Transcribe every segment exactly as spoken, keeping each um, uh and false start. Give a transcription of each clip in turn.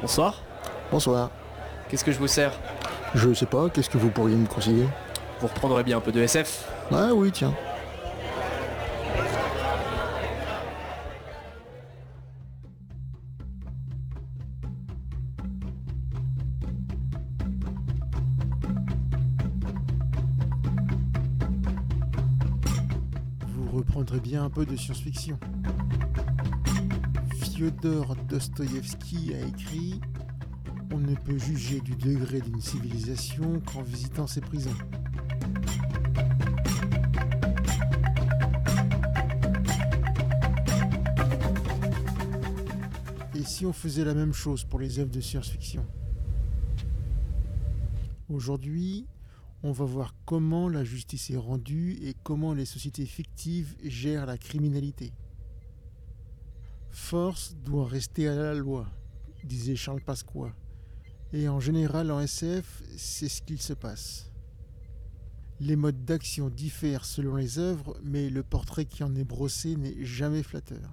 Bonsoir. Bonsoir. Qu'est-ce que je vous sers? Je sais pas, qu'est-ce que vous pourriez me conseiller? Vous reprendrez bien un peu de S F? Ah oui, tiens. Vous reprendrez bien un peu de science-fiction. Fyodor Dostoïevski a écrit « On ne peut juger du degré d'une civilisation qu'en visitant ses prisons ». Et si on faisait la même chose pour les œuvres de science-fiction? Aujourd'hui, on va voir comment la justice est rendue et comment les sociétés fictives gèrent la criminalité. Force doit rester à la loi, disait Charles Pasqua. Et en général, en S F, c'est ce qu'il se passe. Les modes d'action diffèrent selon les œuvres, mais le portrait qui en est brossé n'est jamais flatteur.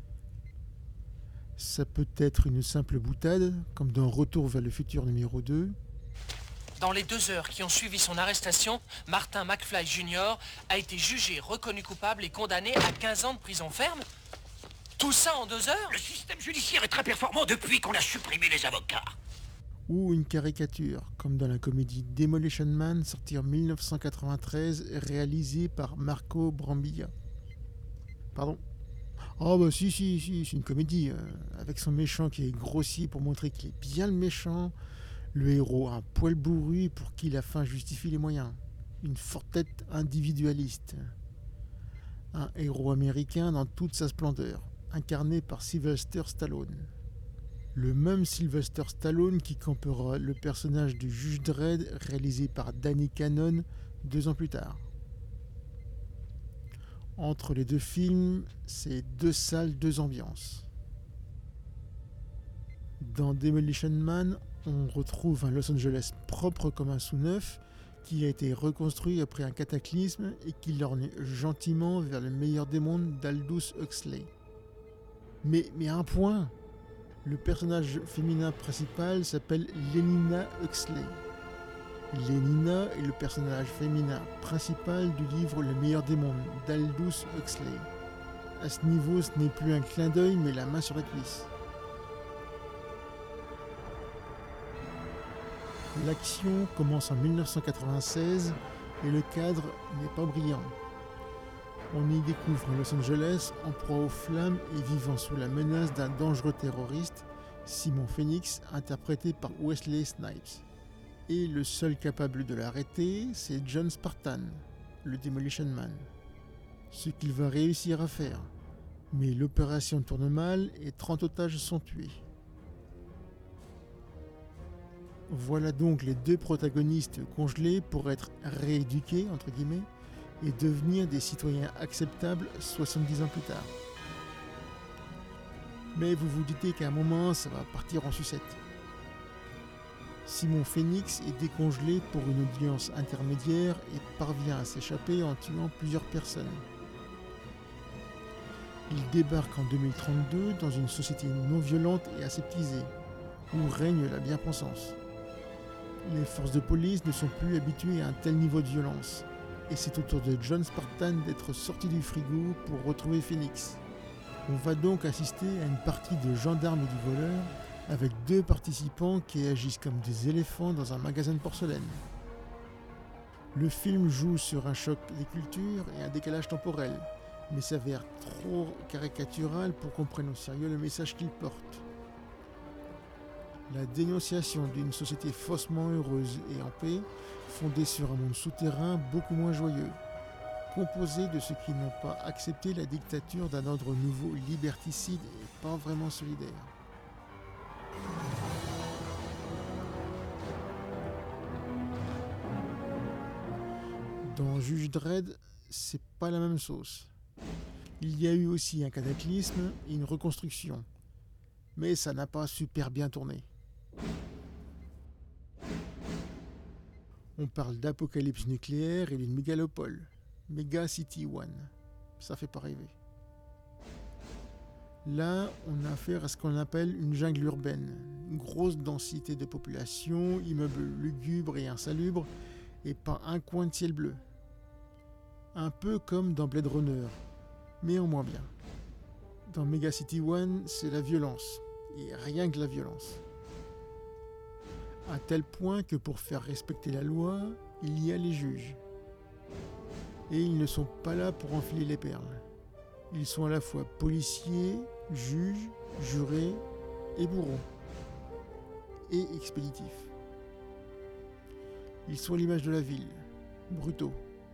Ça peut être une simple boutade, comme dans Retour vers le futur numéro deux. Dans les deux heures qui ont suivi son arrestation, Martin McFly junior a été jugé, reconnu coupable et condamné à quinze ans de prison ferme. Tout ça en deux heures? Le système judiciaire est très performant depuis qu'on a supprimé les avocats. Ou une caricature, comme dans la comédie Demolition Man, sortie en mille neuf cent quatre-vingt-treize, réalisée par Marco Brambilla. Pardon? Oh bah si, si, si, c'est une comédie, euh, avec son méchant qui est grossier pour montrer qu'il est bien le méchant, le héros un poil bourru pour qui la fin justifie les moyens, une forte tête individualiste. Un héros américain dans toute sa splendeur, incarné par Sylvester Stallone. Le même Sylvester Stallone qui campera le personnage du juge Dredd réalisé par Danny Cannon deux ans plus tard. Entre les deux films, c'est deux salles, deux ambiances. Dans Demolition Man, on retrouve un Los Angeles propre comme un sous-neuf qui a été reconstruit après un cataclysme et qui lorgne gentiment vers le meilleur des mondes d'Aldous Huxley. Mais, mais à un point, le personnage féminin principal s'appelle Lenina Huxley. Lenina est le personnage féminin principal du livre Le meilleur des mondes d'Aldous Huxley. À ce niveau, ce n'est plus un clin d'œil, mais la main sur la cuisse. L'action commence en mille neuf cent quatre-vingt-seize et le cadre n'est pas brillant. On y découvre Los Angeles en proie aux flammes et vivant sous la menace d'un dangereux terroriste, Simon Phoenix, interprété par Wesley Snipes. Et le seul capable de l'arrêter, c'est John Spartan, le Demolition Man. Ce qu'il va réussir à faire. Mais l'opération tourne mal et trente otages sont tués. Voilà donc les deux protagonistes congelés pour être rééduqués, entre guillemets, et devenir des citoyens acceptables soixante-dix ans plus tard. Mais vous vous doutez qu'à un moment, ça va partir en sucette. Simon Phoenix est décongelé pour une audience intermédiaire et parvient à s'échapper en tuant plusieurs personnes. Il débarque en deux mille trente-deux dans une société non violente et aseptisée, où règne la bien-pensance. Les forces de police ne sont plus habituées à un tel niveau de violence, et c'est au tour de John Spartan d'être sorti du frigo pour retrouver Phoenix. On va donc assister à une partie de gendarmes et du voleur, avec deux participants qui agissent comme des éléphants dans un magasin de porcelaine. Le film joue sur un choc des cultures et un décalage temporel, mais s'avère trop caricatural pour qu'on prenne au sérieux le message qu'il porte. La dénonciation d'une société faussement heureuse et en paix, fondée sur un monde souterrain beaucoup moins joyeux, composé de ceux qui n'ont pas accepté la dictature d'un ordre nouveau liberticide et pas vraiment solidaire. Dans Juge Dredd, c'est pas la même sauce. Il y a eu aussi un cataclysme et une reconstruction, mais ça n'a pas super bien tourné. On parle d'apocalypse nucléaire et d'une mégalopole, Mega City One. Ça fait pas rêver. Là, on a affaire à ce qu'on appelle une jungle urbaine. Une grosse densité de population, immeubles lugubres et insalubres, et pas un coin de ciel bleu. Un peu comme dans Blade Runner, mais en moins bien. Dans Megacity One, c'est la violence, et rien que la violence. À tel point que pour faire respecter la loi, il y a les juges. Et ils ne sont pas là pour enfiler les perles. Ils sont à la fois policiers, juges, jurés et bourreaux. Et expéditifs. Ils sont à l'image de la ville, brutaux.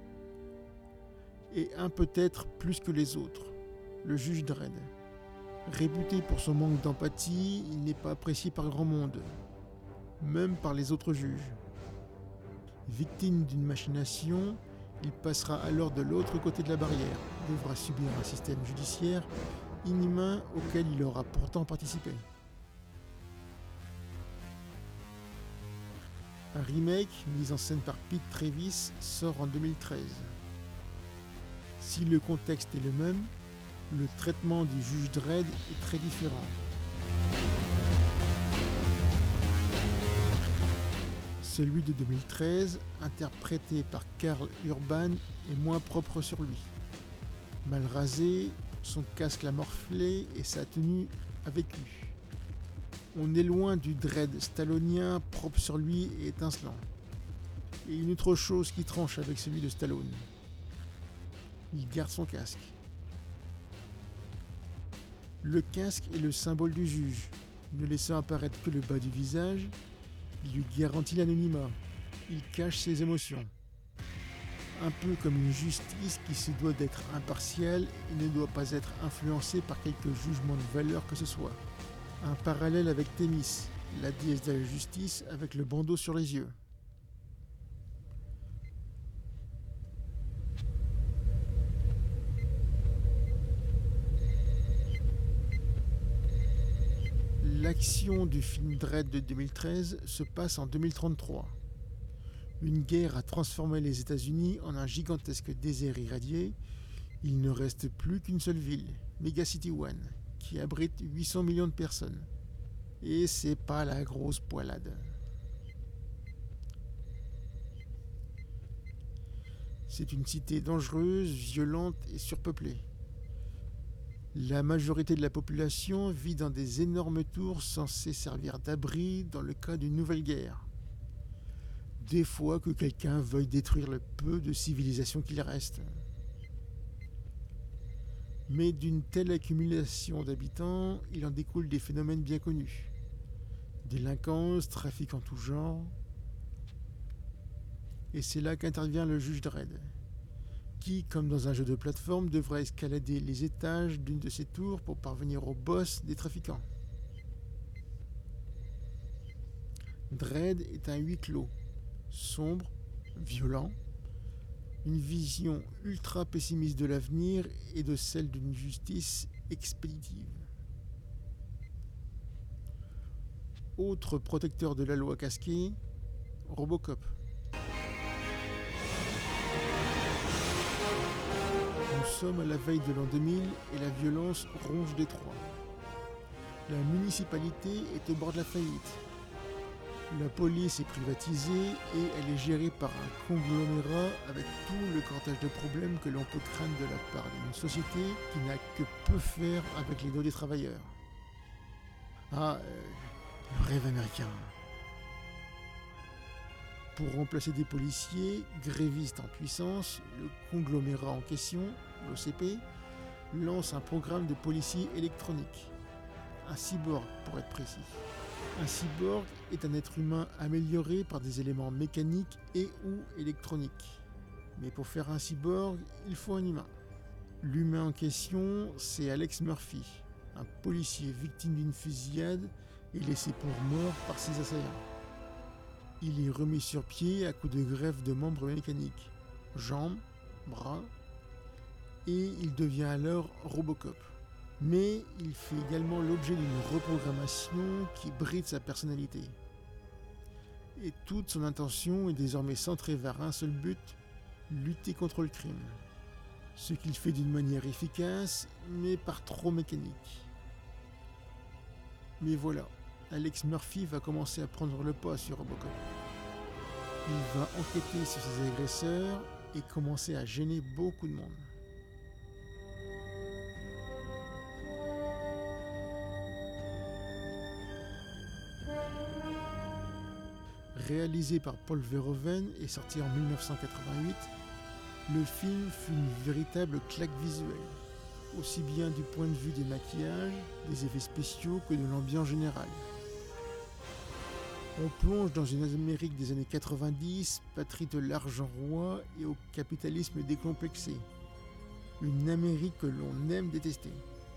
Et un peut-être plus que les autres, le juge Dredd. Réputé pour son manque d'empathie, il n'est pas apprécié par grand monde, même par les autres juges. Victime d'une machination, il passera alors de l'autre côté de la barrière, devra subir un système judiciaire inhumain auquel il aura pourtant participé. Un remake, mis en scène par Pete Travis, sort en deux mille treize. Si le contexte est le même, le traitement du juge Dredd est très différent. Celui de deux mille treize, interprété par Karl Urban, est moins propre sur lui. Mal rasé, son casque l'a morflé et sa tenue a vécu. On est loin du Dredd stallonien propre sur lui et étincelant. Et une autre chose qui tranche avec celui de Stallone. Il garde son casque. Le casque est le symbole du juge, ne laissant apparaître que le bas du visage. Il lui garantit l'anonymat. Il cache ses émotions. Un peu comme une justice qui se doit d'être impartiale et ne doit pas être influencée par quelque jugement de valeur que ce soit. Un parallèle avec Thémis, la déesse de la justice avec le bandeau sur les yeux. L'action du film Dredd de deux mille treize se passe en deux mille trente-trois. Une guerre a transformé les États-Unis en un gigantesque désert irradié. Il ne reste plus qu'une seule ville, Megacity One, qui abrite huit cents millions de personnes. Et c'est pas la grosse poilade. C'est une cité dangereuse, violente et surpeuplée. La majorité de la population vit dans des énormes tours censées servir d'abri dans le cas d'une nouvelle guerre. Des fois que quelqu'un veuille détruire le peu de civilisation qu'il reste. Mais d'une telle accumulation d'habitants, il en découle des phénomènes bien connus. Délinquance, trafic en tout genre. Et c'est là qu'intervient le juge Dredd, qui, comme dans un jeu de plateforme, devra escalader les étages d'une de ces tours pour parvenir au boss des trafiquants. Dredd est un huis clos, sombre, violent, une vision ultra pessimiste de l'avenir et de celle d'une justice expéditive. Autre protecteur de la loi casqué, Robocop. Nous sommes à la veille de l'an deux mille et la violence ronge Détroit. La municipalité est au bord de la faillite. La police est privatisée et elle est gérée par un conglomérat avec tout le cortège de problèmes que l'on peut craindre de la part d'une société qui n'a que peu faire avec les dos des travailleurs. Ah, euh, le rêve américain. Pour remplacer des policiers, grévistes en puissance, le conglomérat en question, l'O C P, lance un programme de policiers électroniques. Un cyborg, pour être précis. Un cyborg est un être humain amélioré par des éléments mécaniques et ou électroniques. Mais pour faire un cyborg, il faut un humain. L'humain en question, c'est Alex Murphy, un policier victime d'une fusillade et laissé pour mort par ses assaillants. Il est remis sur pied à coups de greffe de membres mécaniques, jambes, bras, et il devient alors Robocop. Mais il fait également l'objet d'une reprogrammation qui bride sa personnalité. Et toute son intention est désormais centrée vers un seul but, lutter contre le crime. Ce qu'il fait d'une manière efficace, mais par trop mécanique. Mais voilà, Alex Murphy va commencer à prendre le pas sur Robocop. Il va enquêter sur ses agresseurs et commencer à gêner beaucoup de monde. Réalisé par Paul Verhoeven et sorti en dix-neuf cent quatre-vingt-huit, le film fut une véritable claque visuelle, aussi bien du point de vue des maquillages, des effets spéciaux que de l'ambiance générale. On plonge dans une Amérique des années quatre-vingt-dix, patrie de l'argent roi et au capitalisme décomplexé. Une Amérique que l'on aime détester.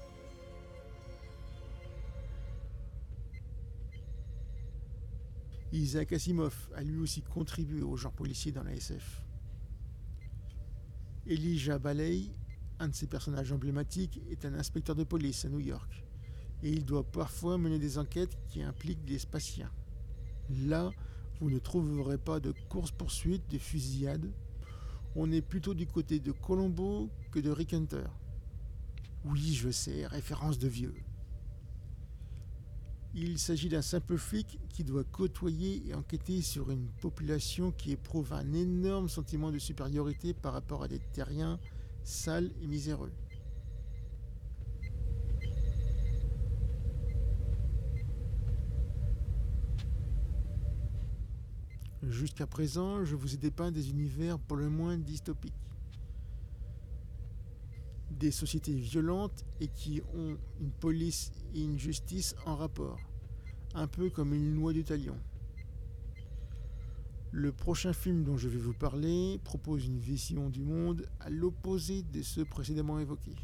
Isaac Asimov a lui aussi contribué au genre policier dans la S F. Elijah Baley, un de ses personnages emblématiques, est un inspecteur de police à New York, et il doit parfois mener des enquêtes qui impliquent des Spatiens. Là, vous ne trouverez pas de course-poursuite, de fusillade. On est plutôt du côté de Columbo que de Rick Hunter. Oui, je sais, référence de vieux. Il s'agit d'un simple flic qui doit côtoyer et enquêter sur une population qui éprouve un énorme sentiment de supériorité par rapport à des terriens sales et miséreux. Jusqu'à présent, je vous ai dépeint des univers pour le moins dystopiques. Des sociétés violentes et qui ont une police et une justice en rapport, un peu comme une loi du talion. Le prochain film dont je vais vous parler propose une vision du monde à l'opposé de ceux précédemment évoqués.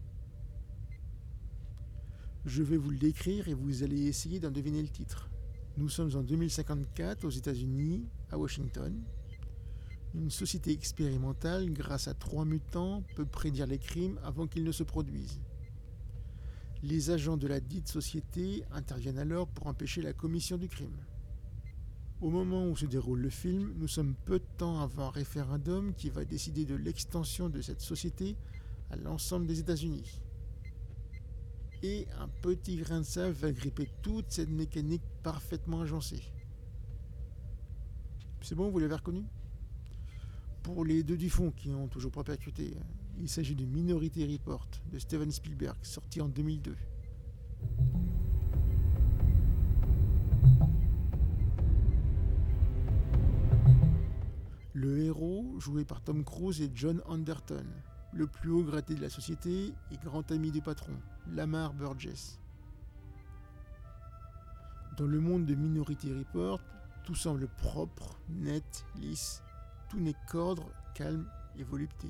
Je vais vous le décrire et vous allez essayer d'en deviner le titre. Nous sommes en deux mille cinquante-quatre aux États-Unis, à Washington. Une société expérimentale, grâce à trois mutants, peut prédire les crimes avant qu'ils ne se produisent. Les agents de la dite société interviennent alors pour empêcher la commission du crime. Au moment où se déroule le film, nous sommes peu de temps avant un référendum qui va décider de l'extension de cette société à l'ensemble des États-Unis. Et un petit grain de sable va gripper toute cette mécanique parfaitement agencée. C'est bon, vous l'avez reconnu ? Pour les deux du fond qui n'ont toujours pas percuté, il s'agit de Minority Report de Steven Spielberg, sorti en deux mille deux. Le héros, joué par Tom Cruise et John Anderton, le plus haut gradé de la société et grand ami du patron, Lamar Burgess. Dans le monde de Minority Report, tout semble propre, net, lisse. Tout n'est qu'ordre, calme et volupté.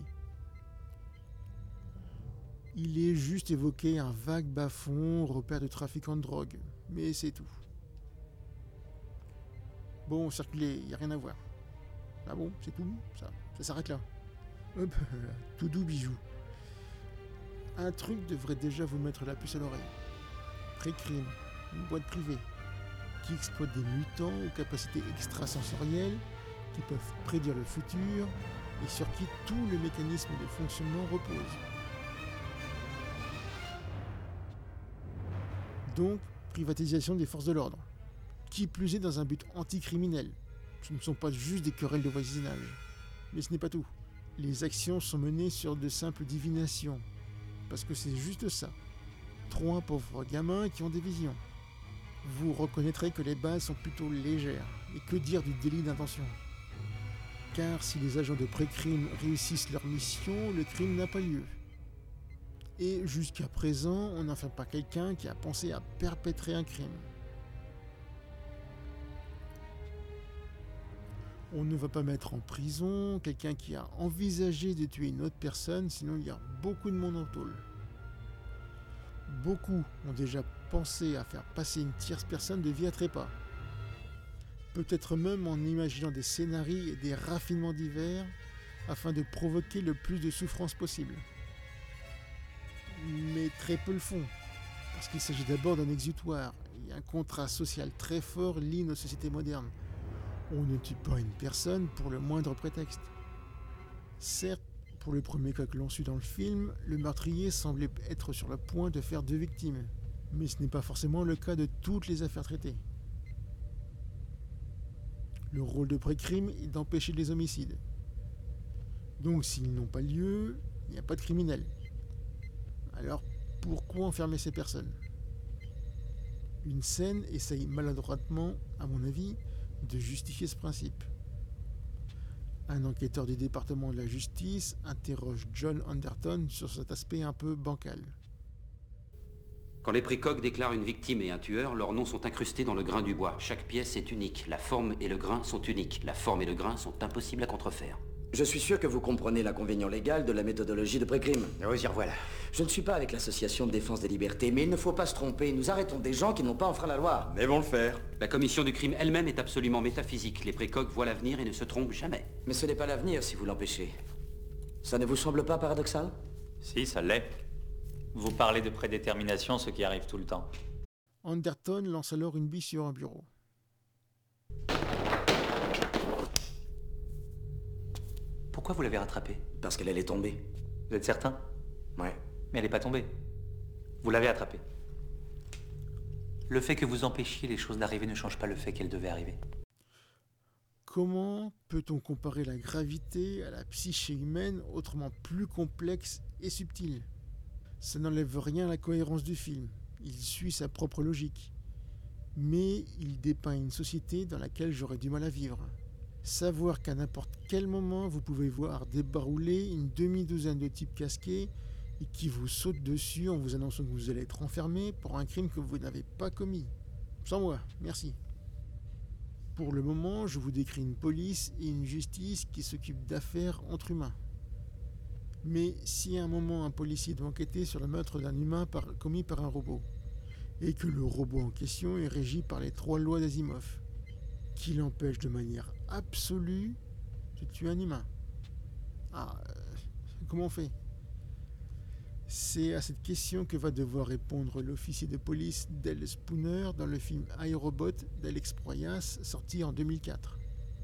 Il est juste évoqué un vague bas-fond, repère de trafiquants de drogue, mais c'est tout. Bon, circuler, il n'y a rien à voir. Ah bon, c'est tout, ça, ça s'arrête là. Hop, tout doux bijou. Un truc devrait déjà vous mettre la puce à l'oreille. Pré-crime, une boîte privée, qui exploite des mutants aux capacités extrasensorielles, qui peuvent prédire le futur et sur qui tout le mécanisme de fonctionnement repose. Donc, privatisation des forces de l'ordre. Qui plus est dans un but anticriminel. Ce ne sont pas juste des querelles de voisinage. Mais ce n'est pas tout. Les actions sont menées sur de simples divinations. Parce que c'est juste ça. Trois pauvres gamins qui ont des visions. Vous reconnaîtrez que les bases sont plutôt légères. Et que dire du délit d'intention ? Car si les agents de pré-crime réussissent leur mission, le crime n'a pas lieu. Et jusqu'à présent, on n'en fait pas quelqu'un qui a pensé à perpétrer un crime. On ne va pas mettre en prison quelqu'un qui a envisagé de tuer une autre personne, sinon il y a beaucoup de monde en tôle. Beaucoup ont déjà pensé à faire passer une tierce personne de vie à trépas. Peut-être même en imaginant des scénarios et des raffinements divers afin de provoquer le plus de souffrance possible. Mais très peu le font, parce qu'il s'agit d'abord d'un exutoire et un contrat social très fort lie nos sociétés modernes. On ne tue pas une personne pour le moindre prétexte. Certes, pour le premier cas que l'on suit dans le film, le meurtrier semblait être sur le point de faire deux victimes. Mais ce n'est pas forcément le cas de toutes les affaires traitées. Le rôle de pré-crime est d'empêcher les homicides. Donc s'ils n'ont pas lieu, il n'y a pas de criminel. Alors pourquoi enfermer ces personnes? Une scène essaye maladroitement, à mon avis, de justifier ce principe. Un enquêteur du département de la justice interroge John Anderton sur cet aspect un peu bancal. Quand les précoques déclarent une victime et un tueur, leurs noms sont incrustés dans le grain du bois. Chaque pièce est unique. La forme et le grain sont uniques. La forme et le grain sont impossibles à contrefaire. Je suis sûr que vous comprenez l'inconvénient légal de la méthodologie de pré-crime. Oui, y revoilà. Je ne suis pas avec l'association de défense des libertés, mais il ne faut pas se tromper. Nous arrêtons des gens qui n'ont pas enfreint la loi. Mais vont le faire. La commission du crime elle-même est absolument métaphysique. Les précoques voient l'avenir et ne se trompent jamais. Mais ce n'est pas l'avenir si vous l'empêchez. Ça ne vous semble pas paradoxal? Si, ça l'est. Vous parlez de prédétermination, ce qui arrive tout le temps. Anderton lance alors une bille sur un bureau. Pourquoi vous l'avez rattrapée? Parce qu'elle allait tomber. Vous êtes certain? Ouais. Mais elle n'est pas tombée. Vous l'avez attrapée. Le fait que vous empêchiez les choses d'arriver ne change pas le fait qu'elles devaient arriver. Comment peut-on comparer la gravité à la psyché humaine autrement plus complexe et subtile? Ça n'enlève rien à la cohérence du film. Il suit sa propre logique. Mais il dépeint une société dans laquelle j'aurais du mal à vivre. Savoir qu'à n'importe quel moment, vous pouvez voir débarrouler une demi-douzaine de types casqués et qui vous sautent dessus en vous annonçant que vous allez être enfermé pour un crime que vous n'avez pas commis. Sans moi, merci. Pour le moment, je vous décris une police et une justice qui s'occupent d'affaires entre humains. Mais si à un moment un policier doit enquêter sur le meurtre d'un humain par, commis par un robot, et que le robot en question est régi par les trois lois d'Asimov, qui l'empêche de manière absolue de tuer un humain. Ah, euh, comment on fait? C'est à cette question que va devoir répondre l'officier de police Dale Spooner dans le film iRobot d'Alex Proyas, sorti en deux mille quatre.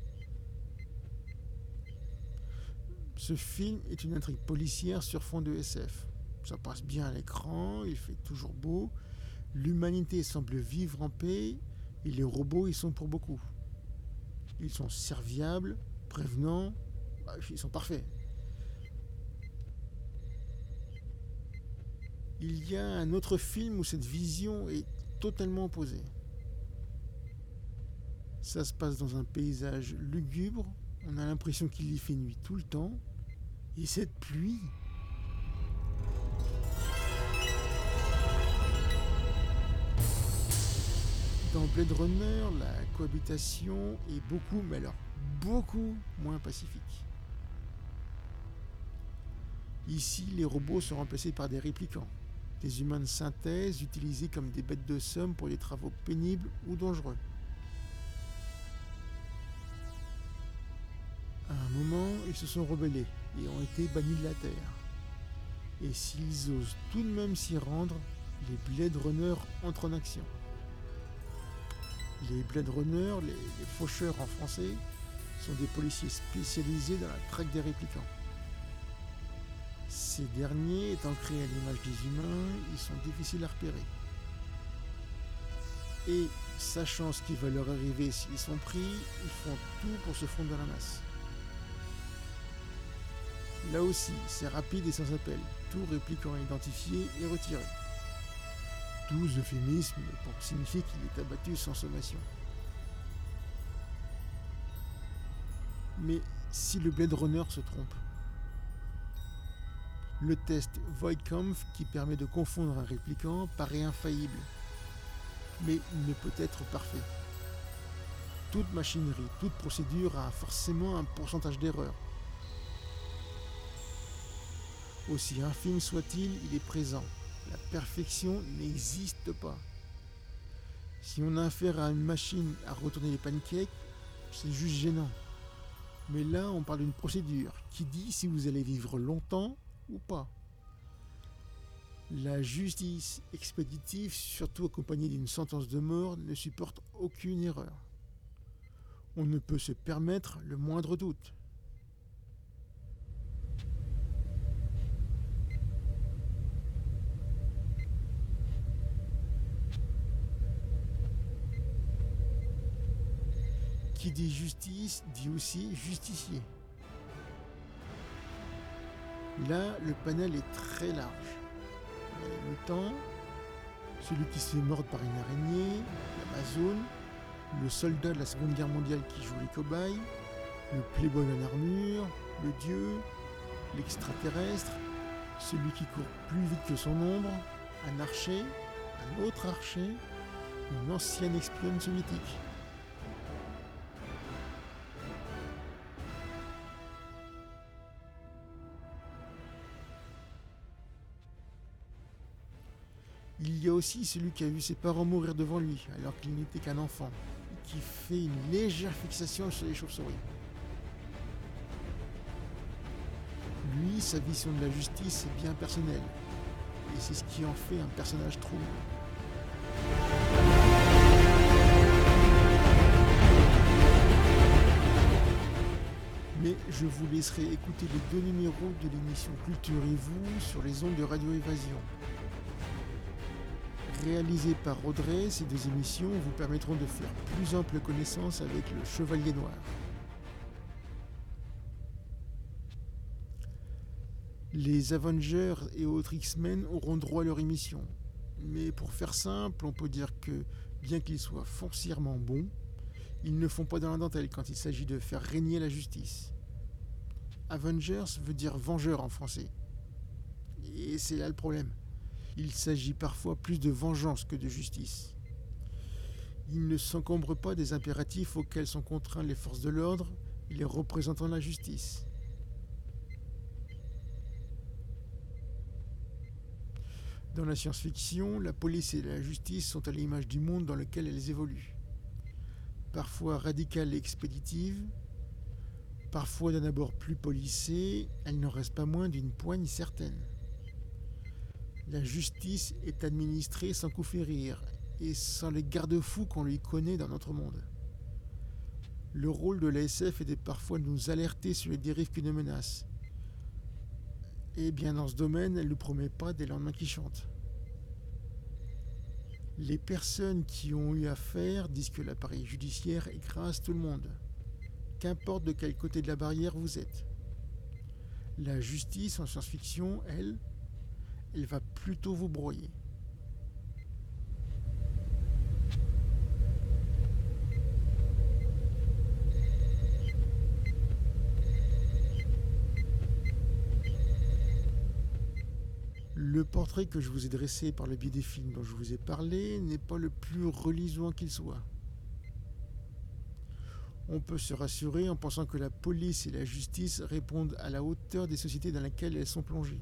Ce film est une intrigue policière sur fond de S F. Ça passe bien à l'écran, il fait toujours beau, l'humanité semble vivre en paix et les robots y sont pour beaucoup. Ils sont serviables, prévenants, bah, ils sont parfaits. Il y a un autre film où cette vision est totalement opposée. Ça se passe dans un paysage lugubre, on a l'impression qu'il y fait nuit tout le temps, et cette pluie... Dans Blade Runner, la cohabitation est beaucoup, mais alors beaucoup moins pacifique. Ici, les robots sont remplacés par des réplicants, des humains de synthèse utilisés comme des bêtes de somme pour des travaux pénibles ou dangereux. À un moment, ils se sont rebellés et ont été bannis de la Terre. Et s'ils osent tout de même s'y rendre, les Blade Runner entrent en action. Les Blade Runner, les, les faucheurs en français, sont des policiers spécialisés dans la traque des réplicants. Ces derniers étant créés à l'image des humains, ils sont difficiles à repérer. Et, sachant ce qui va leur arriver s'ils sont pris, ils font tout pour se fondre dans la masse. Là aussi, c'est rapide et sans appel. Tout répliquant identifié et retiré. Douze euphémismes pour signifier qu'il est abattu sans sommation. Mais si le Blade Runner se trompe, le test Voigtkampf qui permet de confondre un répliquant paraît infaillible, mais il ne peut être parfait. Toute machinerie, toute procédure a forcément un pourcentage d'erreur. Aussi infime soit-il, il est présent. La perfection n'existe pas. Si on a affaire à une machine à retourner les pancakes, c'est juste gênant. Mais là, on parle d'une procédure qui dit si vous allez vivre longtemps ou pas. La justice expéditive, surtout accompagnée d'une sentence de mort, ne supporte aucune erreur. On ne peut se permettre le moindre doute. Qui dit justice dit aussi justicier. Là, le panel est très large. Il y a les mutants, celui qui se fait mordre par une araignée, l'Amazone, le soldat de la Seconde Guerre mondiale qui joue les cobayes, le playboy en armure, le dieu, l'extraterrestre, celui qui court plus vite que son ombre, un archer, un autre archer, une ancienne espionne soviétique. Il y a aussi celui qui a vu ses parents mourir devant lui alors qu'il n'était qu'un enfant, et qui fait une légère fixation sur les chauves-souris. Lui, sa vision de la justice est bien personnelle, et c'est ce qui en fait un personnage troublant. Mais je vous laisserai écouter les deux numéros de l'émission Culturez-vous sur les ondes de Radio Évasion. Réalisées par Audrey, ces deux émissions vous permettront de faire plus ample connaissance avec le Chevalier Noir. Les Avengers et autres X-Men auront droit à leur émission. Mais pour faire simple, on peut dire que, bien qu'ils soient foncièrement bons, ils ne font pas dans la dentelle quand il s'agit de faire régner la justice. Avengers veut dire vengeur en français. Et c'est là le problème. Il s'agit parfois plus de vengeance que de justice. Ils ne s'encombrent pas des impératifs auxquels sont contraints les forces de l'ordre et les représentants de la justice. Dans la science-fiction, la police et la justice sont à l'image du monde dans lequel elles évoluent. Parfois radicales et expéditives, parfois d'un abord plus policées, elles n'en restent pas moins d'une poigne certaine. La justice est administrée sans coup férir et sans les garde-fous qu'on lui connaît dans notre monde. Le rôle de l'A S F est de parfois nous alerter sur les dérives qui nous menacent. Et bien dans ce domaine, elle ne nous promet pas des lendemains qui chantent. Les personnes qui ont eu affaire disent que l'appareil judiciaire écrase tout le monde, qu'importe de quel côté de la barrière vous êtes. La justice en science-fiction, elle, elle va plutôt vous broyer. Le portrait que je vous ai dressé par le biais des films dont je vous ai parlé n'est pas le plus reluisant qu'il soit. On peut se rassurer en pensant que la police et la justice répondent à la hauteur des sociétés dans lesquelles elles sont plongées.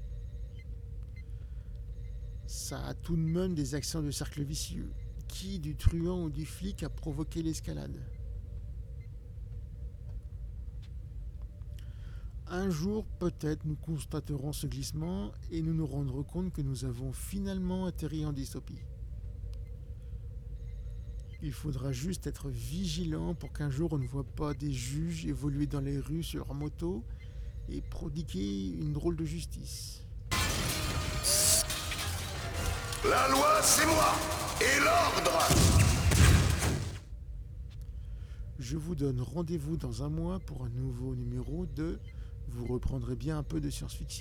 Ça a tout de même des accents de cercle vicieux. Qui, du truand ou du flic, a provoqué l'escalade ? Un jour, peut-être, nous constaterons ce glissement et nous nous rendrons compte que nous avons finalement atterri en dystopie. Il faudra juste être vigilant pour qu'un jour on ne voit pas des juges évoluer dans les rues sur leur moto et prodiguer une drôle de justice. La loi, c'est moi, et l'ordre. Je vous donne rendez-vous dans un mois pour un nouveau numéro de « Vous reprendrez bien un peu de science-fiction ».